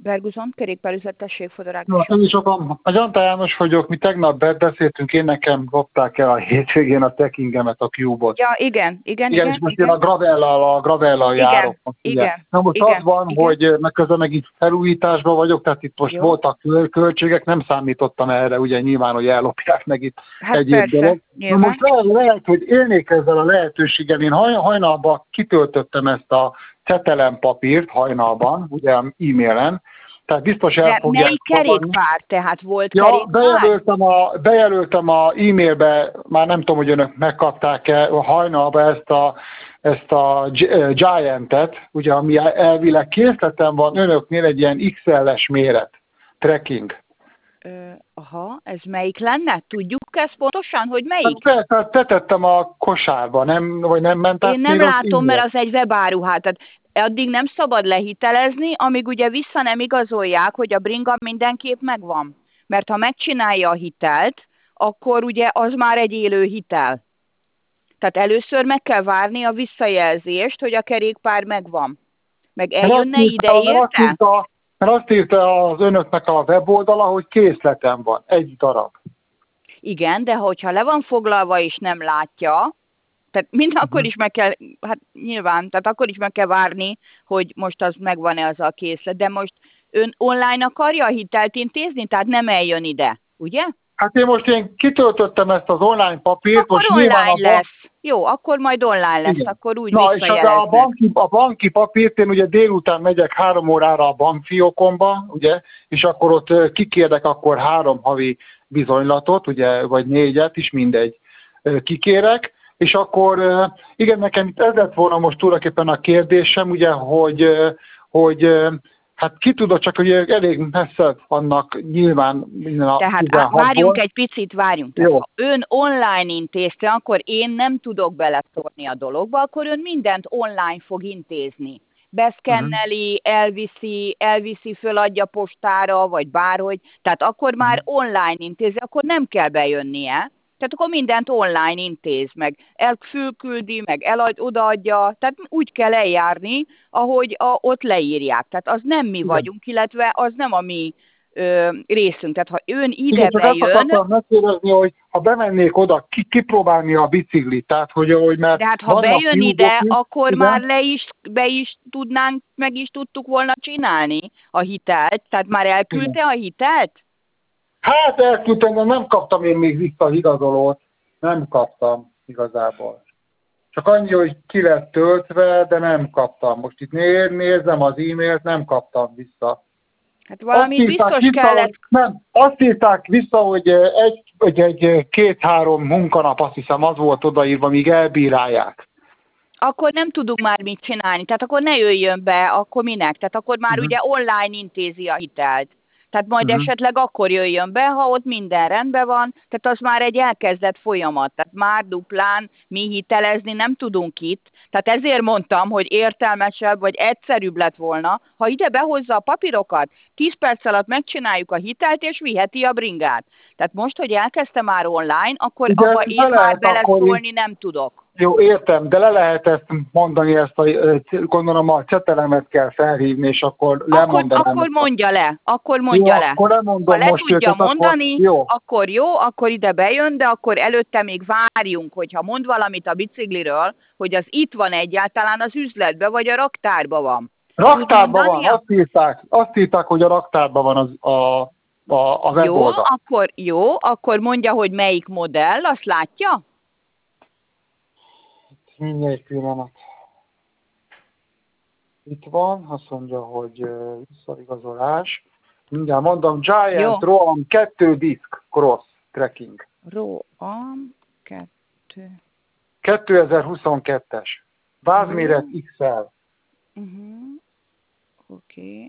Berguzon, kerékpárüzlet, tessék, Fodorák. A Gyanta János vagyok, mi tegnap beszéltünk, én nekem lopták el a hétvégén a trekkingemet, a Cube-ot. Ja, igen. És most én a Gravellal járok. Igen. Na most az van, hogy közben meg itt felújításban vagyok, tehát itt most voltak költségek, nem számítottam erre, ugye nyilván, hogy ellopják meg itt egyéb dolog. Na most lehet, hogy élnék ezzel a lehetőséggel. Én hajnalban kitöltöttem ezt a cetelempapírt hajnalban, ugye e-mailen, tehát biztos el fogják melyik kerékpár? Tehát volt kerékpár? Bejelöltem a e-mailbe, már nem tudom, hogy önök megkapták-e hajnalban ezt a Giant-et, ugye, ami elvileg készleten van önöknél egy ilyen XL-es méret, trekking. Ez melyik lenne? Tudjuk ezt pontosan, hogy melyik? Hát betettem a kosárba, vagy nem ment át? Én nem látom, mert az egy webáruhát. Tehát addig nem szabad lehitelezni, amíg ugye vissza nem igazolják, hogy a bringa mindenképp megvan. Mert ha megcsinálja a hitelt, akkor ugye az már egy élő hitel. Tehát először meg kell várni a visszajelzést, hogy a kerékpár megvan. Meg eljönne ide, érte? Mert azt írta az önöknek a weboldala, hogy készletem van, egy darab. Igen, de hogyha le van foglalva és nem látja, tehát akkor is meg kell, hát nyilván, tehát akkor is meg kell várni, hogy most az megvan-e az a készlet. De most ön online akarja a hitelt intézni, tehát nem eljön ide, ugye? Hát én kitöltöttem ezt az online papírt. Akkor most online lesz. Jó, akkor majd online lesz, igen. Akkor úgy visszajeleznek. És a banki papírt, én ugye délután megyek 3 órára a bankfiókomba, ugye, és akkor ott kikérek akkor 3 havi bizonylatot, ugye, vagy 4-et is, mindegy, kikérek, és akkor igen, nekem itt ez lett volna most tulajdonképpen a kérdésem, ugye, hogy hát ki tudod, csak hogy elég messze vannak nyilván minden a tehát 16-ból. Várjunk egy picit, várjunk. Ha ön online intézte, akkor én nem tudok beleszólni a dologba, akkor ön mindent online fog intézni. Beszkenneli, elviszi, föladja postára, vagy bárhogy. Tehát akkor már online intézi, akkor nem kell bejönnie. Tehát akkor mindent online intéz, meg fölküldi, meg odaadja, tehát úgy kell eljárni, ahogy ott leírják. Tehát az nem mi vagyunk, illetve az nem a mi részünk. Tehát ha ön ide bejön... Csak azt akartam megkérdezni, hogy ha bemennék oda, kipróbálni a biciklit, tehát hogy mert... De hát ha bejön ide, akkor igen? Már meg is tudtuk volna csinálni a hitelt. Tehát már elküldte a hitelt? Hát elküldtem, de nem kaptam én még vissza igazolót. Nem kaptam igazából. Csak annyi, hogy ki lett töltve, de nem kaptam. Most itt nézem az e-mailt, nem kaptam vissza. Hát valami biztos kellett... Nem, azt írták vissza, hogy egy 2-3 munkanap, azt hiszem, az volt odaírva, míg elbírálják. Akkor nem tudunk már mit csinálni. Tehát akkor ne jöjjön be, akkor minek? Tehát akkor már ugye online intézi a hitelt. Tehát majd esetleg akkor jöjjön be, ha ott minden rendben van, tehát az már egy elkezdett folyamat. Tehát már duplán mi hitelezni nem tudunk itt. Tehát ezért mondtam, hogy értelmesebb vagy egyszerűbb lett volna, ha ide behozza a papírokat, 10 perc alatt megcsináljuk a hitelt, és viheti a bringát. Tehát most, hogy elkezdte már online, akkor abba én már beleszólni nem tudok. Jó, értem, de le lehet ezt mondani, gondolom a cetelemet kell felhívni, és akkor lemondanám. Akkor mondja le, akkor mondja le. Akkor lemondom ha most le tudja mondani, akkor jó, akkor ide bejön, de akkor előtte még várjunk, hogyha mond valamit a bicikliről, hogy az itt van egyáltalán az üzletben, vagy a raktárban van. Raktárban van, azt írták, hogy a raktárban van a weboldal. Akkor mondja, hogy melyik modell, azt látja? Mindjárt pillanat. Itt van, azt mondja, hogy visszaigazolás. Mindjárt mondom, Giant Roam 2 disk cross trekking. Roam 2022-es. Vázméret XL. Oké.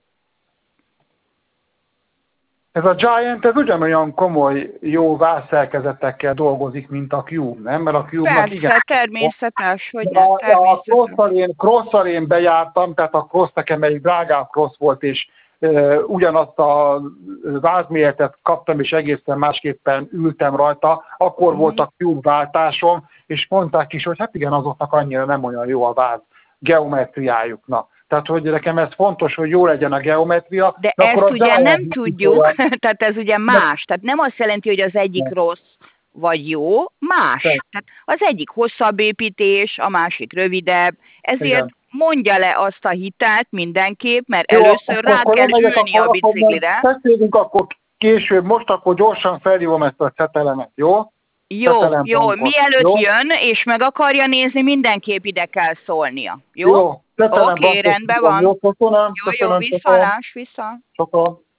Ez a Giant, ez ugyanolyan komoly, jó vázszerkezetekkel dolgozik, mint a Cube, nem? Mert a Cube-nak igen. Természetes, hogy nem. A Cross-szal én bejártam, tehát a Cross nekem egy drágább Cross volt, és ugyanazt a vázméretet kaptam, és egészen másképpen ültem rajta. Akkor volt a Cube váltásom, és mondták is, hogy hát igen, azoknak annyira nem olyan jó a váz geometriájuk. Na, Tehát, hogy nekem ez fontos, hogy jó legyen a geometria. De ezt ugye nem tudjuk, tehát ez ugye más. Tehát nem azt jelenti, hogy az egyik rossz vagy jó, más. Tehát az egyik hosszabb építés, a másik rövidebb. Ezért igen. Mondja le azt a hitelt mindenképp, mert jó, először rá kell ülni a biciklire. Beszélünk akkor később, most akkor gyorsan felhívom ezt a cetelemet, jó? Jó, mielőtt jön, és meg akarja nézni, mindenképp ide kell szólnia. Jó? Oké, rendben van. Jó, köszönöm. Jó, viszontlátásra. Sokkal.